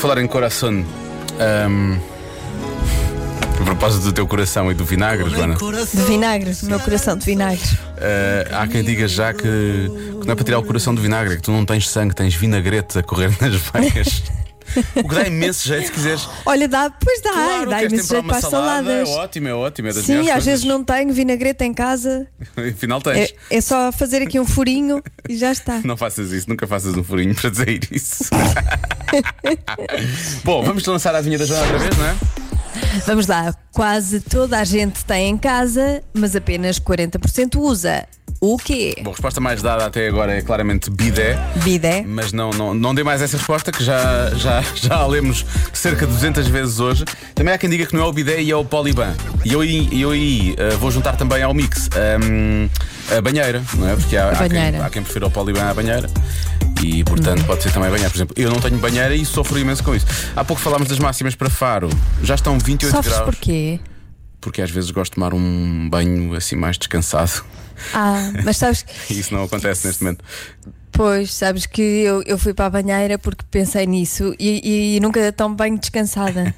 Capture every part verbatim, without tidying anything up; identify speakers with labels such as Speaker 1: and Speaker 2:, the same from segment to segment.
Speaker 1: falar em coração, um, a propósito do teu coração e do vinagre, Joana,
Speaker 2: De vinagres, o meu coração de vinagres.
Speaker 1: uh, há quem diga já que, que não é para tirar o coração do vinagre, é que tu não tens sangue, tens vinagrete a correr nas veias. O que dá imenso jeito se quiseres.
Speaker 2: Olha, dá, pois dá,
Speaker 1: Claro,
Speaker 2: dá
Speaker 1: queres
Speaker 2: imenso
Speaker 1: temperar
Speaker 2: jeito para
Speaker 1: uma
Speaker 2: as
Speaker 1: salada,
Speaker 2: saladas.
Speaker 1: é ótimo, é ótimo, é das
Speaker 2: Sim,
Speaker 1: melhores
Speaker 2: às
Speaker 1: coisas.
Speaker 2: vezes não tenho vinagrete em casa.
Speaker 1: Afinal tens.
Speaker 2: É, é só fazer aqui um furinho e já está.
Speaker 1: Não faças isso, nunca faças um furinho para dizer isso. Bom, vamos lançar a adivinha da Joana outra vez, não é?
Speaker 2: Vamos lá, quase toda a gente tem em casa, mas apenas quarenta por cento usa. O quê?
Speaker 1: Bom, a resposta mais dada até agora é claramente bidé.
Speaker 2: Bidé.
Speaker 1: Mas não, não, não dê mais essa resposta, que já, já, já a lemos cerca de duzentas vezes hoje. Também há quem diga que não é o bidé e é o poliban. E eu aí eu, aí, uh, vou juntar também ao mix um, a banheira, não é? Porque há, há, quem, há quem prefira o poliban à banheira. E portanto hum. pode ser também banheira. Por exemplo, eu não tenho banheira e sofro imenso com isso. Há pouco falámos das máximas para Faro. Já estão vinte e oito
Speaker 2: Sofres
Speaker 1: graus.
Speaker 2: porquê?
Speaker 1: Porque às vezes gosto de tomar um banho assim mais descansado.
Speaker 2: Ah, mas sabes.
Speaker 1: E isso não acontece neste momento.
Speaker 2: Pois, sabes que eu, eu fui para a banheira porque pensei nisso e, e nunca tomo banho descansada.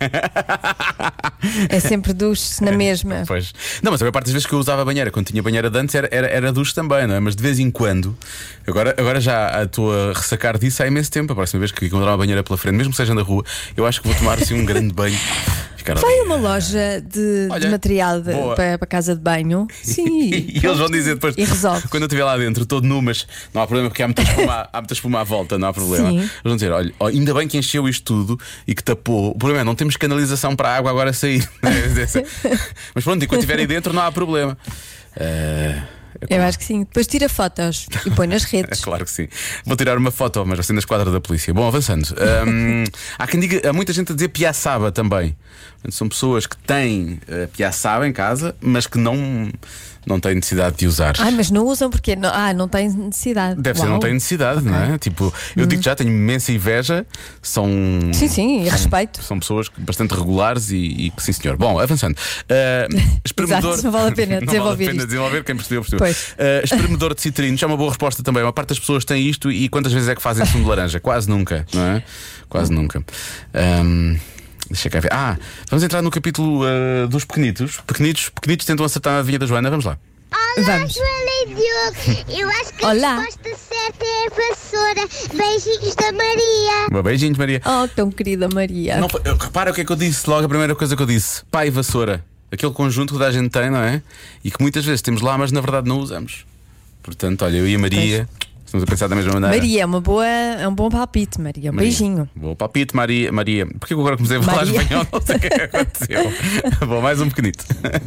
Speaker 2: É sempre duche na mesma.
Speaker 1: Pois. Não, mas a maior parte das vezes que eu usava a banheira, quando tinha banheira de antes, era, era, era duche também, não é? Mas de vez em quando, agora, agora já estou a ressacar disso há imenso tempo. A próxima vez que encontrar uma banheira pela frente, mesmo que seja na rua, eu acho que vou tomar assim um grande banho.
Speaker 2: Vai a uma loja de,
Speaker 1: Olha,
Speaker 2: de material de, para, para casa de banho. Sim.
Speaker 1: E eles vão dizer depois,
Speaker 2: e resolve.
Speaker 1: quando eu estiver lá dentro, todo nu, mas não há problema porque há muita espuma, há muita espuma à volta, não há problema.
Speaker 2: Sim.
Speaker 1: Eles vão dizer, olha, ainda bem que encheu isto tudo e que tapou. O problema é não temos canalização para a água agora sair. Mas pronto, enquanto estiver aí dentro não há problema. Uh...
Speaker 2: Eu acho que sim. Depois tira fotos e põe nas redes.
Speaker 1: É claro que sim. Vou tirar uma foto, mas assim na esquadra da polícia. Bom, avançando. Um, há quem diga, há muita gente a dizer piaçaba também. São pessoas que têm uh, piaçaba em casa, mas que não, não têm necessidade de usar.
Speaker 2: Ah, mas não usam porque não, ah, não têm necessidade.
Speaker 1: Deve
Speaker 2: Uau.
Speaker 1: ser, não tem necessidade, okay. Não é? Tipo, eu hum. digo já, tenho imensa inveja. São.
Speaker 2: Sim, sim, e
Speaker 1: são,
Speaker 2: respeito.
Speaker 1: São pessoas bastante regulares e, e que sim, senhor. Bom, avançando. Uh, espremedor...
Speaker 2: Exato, não vale a pena desenvolver.
Speaker 1: Não vale a pena
Speaker 2: isto.
Speaker 1: desenvolver, quem percebeu, percebeu. Uh, espremedor de citrinos é uma boa resposta também. Uma parte das pessoas tem isto e quantas vezes é que fazem sumo de laranja? Quase nunca, não é? Quase nunca. Um, deixa cá ver. Ah, vamos entrar no capítulo uh, dos pequenitos. Pequenitos, pequenitos tentam acertar a adivinha da Joana. Vamos lá.
Speaker 3: Olá,
Speaker 2: Vamos.
Speaker 3: Joana e Diogo. Eu acho que
Speaker 2: Olá.
Speaker 3: a resposta certa é a vassoura. Beijinhos da Maria.
Speaker 1: Uma beijinhos, Maria.
Speaker 2: Oh, tão querida Maria.
Speaker 1: Não, eu, repara o que é que eu disse logo, a primeira coisa que eu disse: pai e vassoura. Aquele conjunto que toda a gente tem, não é? E que muitas vezes temos lá, mas na verdade não usamos. Portanto, olha, eu e a Maria pois. Estamos a pensar da mesma maneira.
Speaker 2: Maria é uma boa, é um bom palpite, Maria. Um
Speaker 1: Maria.
Speaker 2: Beijinho.
Speaker 1: Bom palpite, Maria. Maria. Porquê que agora comecei a falar
Speaker 2: Maria.
Speaker 1: espanhol? Não sei o que é que aconteceu. Bom, mais um pequenito.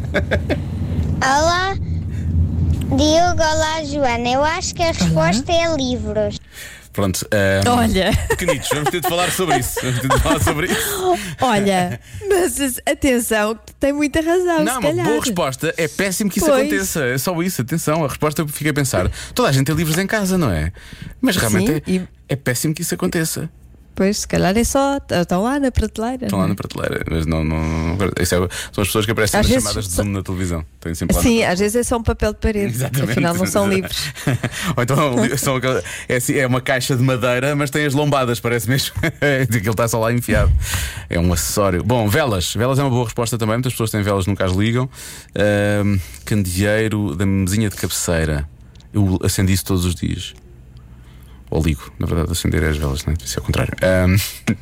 Speaker 3: Olá, Diogo. Olá, Joana. Eu acho que a resposta é livros.
Speaker 1: Pronto, um,
Speaker 2: olha.
Speaker 1: Pequenitos, vamos ter de falar sobre isso. Vamos ter de falar sobre isso.
Speaker 2: Olha, mas atenção, que tem muita razão.
Speaker 1: Não,
Speaker 2: se
Speaker 1: uma
Speaker 2: calhar.
Speaker 1: boa resposta. É péssimo que isso
Speaker 2: Pois.
Speaker 1: aconteça. É só isso, atenção. A resposta que fiquei a pensar: toda a gente tem livros em casa, não é? Mas realmente
Speaker 2: Sim,
Speaker 1: é,
Speaker 2: e...
Speaker 1: é péssimo que isso aconteça.
Speaker 2: Pois, se calhar é só. Estão lá na prateleira.
Speaker 1: Estão lá na prateleira, mas não. não, não isso é, são as pessoas que aparecem
Speaker 2: Às
Speaker 1: nas
Speaker 2: vezes
Speaker 1: chamadas de
Speaker 2: só-
Speaker 1: Zoom na televisão. Têm sempre lá
Speaker 2: Sim,
Speaker 1: na-
Speaker 2: às vezes é só um papel de parede.
Speaker 1: Exatamente.
Speaker 2: Afinal, não são livros.
Speaker 1: Ou então são aquela- é, assim, é uma caixa de madeira, mas tem as lombadas, parece mesmo. Que ele está só lá enfiado. É um acessório. Bom, velas. Velas é uma boa resposta também. Muitas pessoas têm velas, nunca as ligam. Ahm, candeeiro da mesinha de cabeceira. Eu acendi isso todos os dias. Ou ligo, na verdade, acender as velas, não é? Isso é o contrário. Ahm,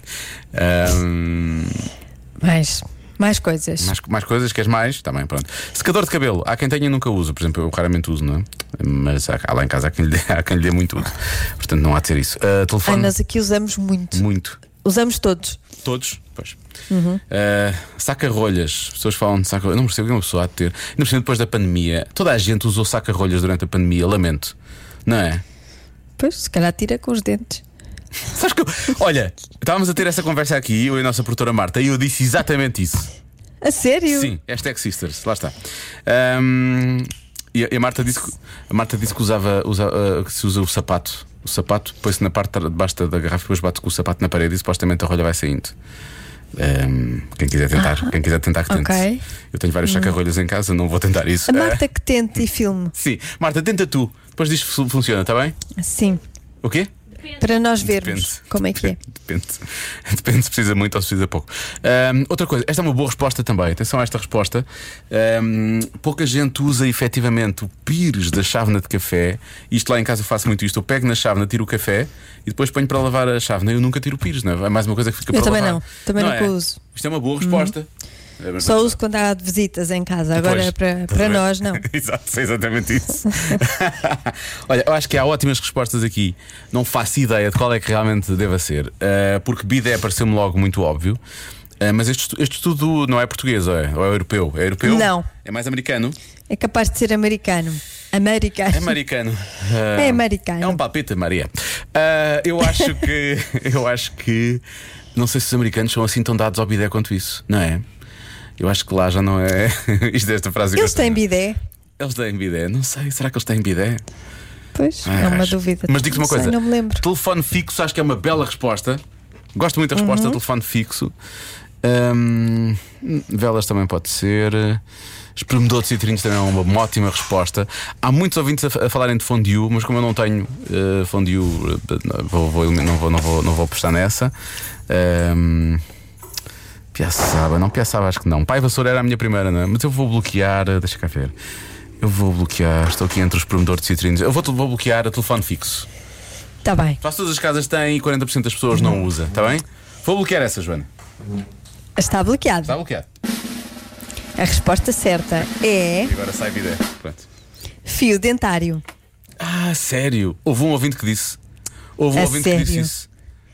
Speaker 1: ahm,
Speaker 2: Mais, mais coisas.
Speaker 1: mais, mais coisas, queres mais? Também, pronto. Secador de cabelo, há quem tenha e nunca usa. Por exemplo, eu raramente uso, não é? Mas há, há lá em casa há quem, lhe dê, há quem lhe dê muito uso. Portanto, não há de ser isso. Uh, telefone.
Speaker 2: Ai, nós aqui usamos muito.
Speaker 1: Muito.
Speaker 2: Usamos todos.
Speaker 1: Todos? Pois. Uhum. Uh, saca-rolhas. As pessoas falam de saca-rolhas. Não percebo o que uma pessoa há de ter. Ainda por cima, depois da pandemia, toda a gente usou saca-rolhas durante a pandemia. Lamento. Não é?
Speaker 2: Pois, se calhar tira com os dentes.
Speaker 1: Sabes que eu, olha, estávamos a ter essa conversa aqui, eu e a nossa produtora Marta, e eu disse exatamente isso.
Speaker 2: A sério?
Speaker 1: Sim, hashtag Sisters, lá está. Um, e a, e a Marta disse que, a Marta disse que usava, usa, uh, que se usa o sapato. O sapato põe-se na parte de baixo da garrafa, depois bate com o sapato na parede e supostamente a rolha vai saindo. Um, quem quiser tentar,
Speaker 2: Ah,
Speaker 1: quem quiser tentar que tente.
Speaker 2: ok.
Speaker 1: Eu tenho vários saca-rolhas em casa, não vou tentar isso.
Speaker 2: A Marta que tente e filme.
Speaker 1: Uh, sim, Marta, tenta tu. Depois diz se funciona, está bem?
Speaker 2: Sim.
Speaker 1: O quê?
Speaker 2: Para nós vermos
Speaker 1: Depende.
Speaker 2: como é que é.
Speaker 1: Depende. Depende se precisa muito ou se precisa pouco. Ahm, outra coisa, esta é uma boa resposta também. Atenção a esta resposta. Ahm, pouca gente usa efetivamente o pires da chávena de café. Isto lá em casa eu faço muito isto. Eu pego na chávena, tiro o café e depois ponho para lavar a chávena. Eu nunca tiro o pires, não é? É mais uma coisa que fica
Speaker 2: Eu
Speaker 1: para
Speaker 2: também
Speaker 1: lavar.
Speaker 2: não, também
Speaker 1: Não
Speaker 2: nunca
Speaker 1: é?
Speaker 2: uso.
Speaker 1: Isto é uma boa resposta. É bem
Speaker 2: Só
Speaker 1: pensado.
Speaker 2: uso quando há visitas em casa. Agora
Speaker 1: Pois,
Speaker 2: para,
Speaker 1: estás
Speaker 2: para
Speaker 1: a ver?
Speaker 2: nós, não.
Speaker 1: Exato, é exatamente isso. Olha, eu acho que há ótimas respostas aqui. Não faço ideia de qual é que realmente deva ser. Uh, porque bidé pareceu-me logo muito óbvio. Uh, mas este, estu- este estudo não é português, ou é? Ou é europeu? É europeu?
Speaker 2: Não.
Speaker 1: É mais americano?
Speaker 2: É capaz de ser americano. Americano.
Speaker 1: É americano. Uh,
Speaker 2: É americano.
Speaker 1: É um palpite, Maria. Uh, eu acho que. Eu acho que. Não sei se os americanos são assim tão dados ao bidé quanto isso, não é? Eu acho que lá já não é. Isto é esta frase que
Speaker 2: Eles
Speaker 1: eu tenho.
Speaker 2: têm bidé?
Speaker 1: Eles têm bidé? Não sei, será que eles têm bidé?
Speaker 2: Pois,
Speaker 1: Ah,
Speaker 2: é uma
Speaker 1: acho.
Speaker 2: dúvida.
Speaker 1: Mas digo-te uma
Speaker 2: Não sei,
Speaker 1: coisa:
Speaker 2: não me lembro.
Speaker 1: telefone fixo, acho que é uma bela resposta. Gosto muito da resposta,
Speaker 2: Uhum.
Speaker 1: telefone fixo. Hum, velas também pode ser. Espremedor de citrinos também é uma ótima resposta. Há muitos ouvintes a, a falarem de fondue, mas como eu não tenho uh, fondue, uh, vou, vou, não, vou, não, vou, não vou apostar nessa. Hum, Piaçaba, não Piaçaba, acho que não. Pai Vassoura era a minha primeira, não é? Mas eu vou bloquear, uh, deixa cá ver. Eu vou bloquear, estou aqui entre o espremedor de citrinos. Eu vou, vou bloquear a telefone fixo.
Speaker 2: Está bem.
Speaker 1: Quase todas as casas têm e quarenta por cento das pessoas não usa, está bem? Vou bloquear essa, Joana.
Speaker 2: Está bloqueado.
Speaker 1: Está bloqueado.
Speaker 2: A resposta certa é
Speaker 1: E agora sai bidé. Pronto.
Speaker 2: fio dentário.
Speaker 1: Ah, sério? Houve um ouvinte que disse. Houve um
Speaker 2: A
Speaker 1: ouvinte que disse
Speaker 2: sério?
Speaker 1: isso.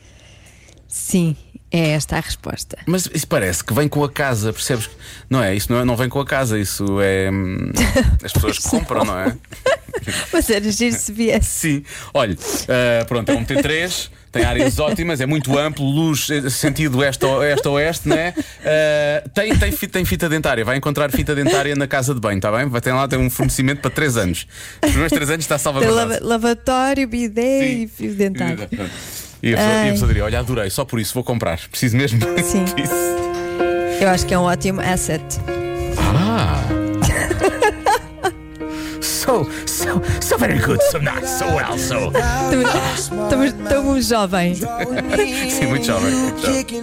Speaker 2: Sim, é esta a resposta.
Speaker 1: Mas isso parece que vem com a casa, percebes? Não é? Isso não, é, não vem com a casa, isso é. hum, As pessoas que compram, não é?
Speaker 2: Mas era giro se viesse.
Speaker 1: Sim. Olha, ah, pronto, é um T três, tem áreas ótimas, é muito amplo, luz, eh, sentido este a este a oeste, né? Ah, tem, tem, fi- tem fita dentária, vai encontrar fita dentária na casa de banho, está bem? Vai ter lá tem um fornecimento para três anos. Os primeiros três anos está
Speaker 2: Tem
Speaker 1: salvaguardado.
Speaker 2: lava- lavatório, bidé
Speaker 1: Sim.
Speaker 2: e fio dentário.
Speaker 1: Pronto. E a pessoa, e a pessoa diria: olha, adorei, só por isso vou comprar. Preciso mesmo
Speaker 2: Sim.
Speaker 1: disso.
Speaker 2: Eu acho que é um ótimo asset.
Speaker 1: Ah. So, so, so very good, so nice, so well, so.
Speaker 2: Estamos, estamos tão jovens.
Speaker 1: Sim, muito jovem. Muito jovem.